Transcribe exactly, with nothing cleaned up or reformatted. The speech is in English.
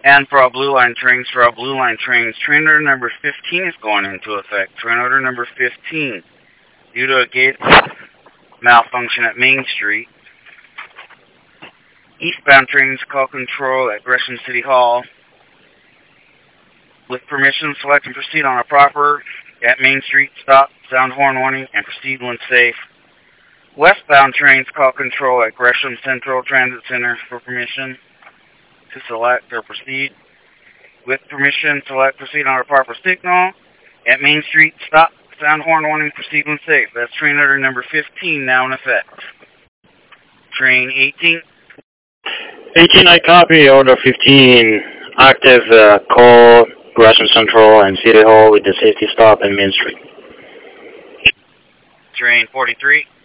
And for all Blue Line trains, for all Blue Line trains, train order number fifteen is going into effect. Train order number fifteen. Due to a gate malfunction at Main Street, eastbound trains call control at Gresham City Hall. With permission, select and proceed on a proper at Main Street, stop, sound horn warning, and proceed when safe. Westbound trains call control at Gresham Central Transit Center for permission to select or proceed. With permission, select, proceed on a proper signal. At Main Street, stop, sound horn warning, proceed when safe. That's train order number fifteen now in effect. Train eighteen. eighteen, I copy. Order fifteen. Active uh, call Gresham Central and City Hall with the safety stop at Main Street. Train forty-three.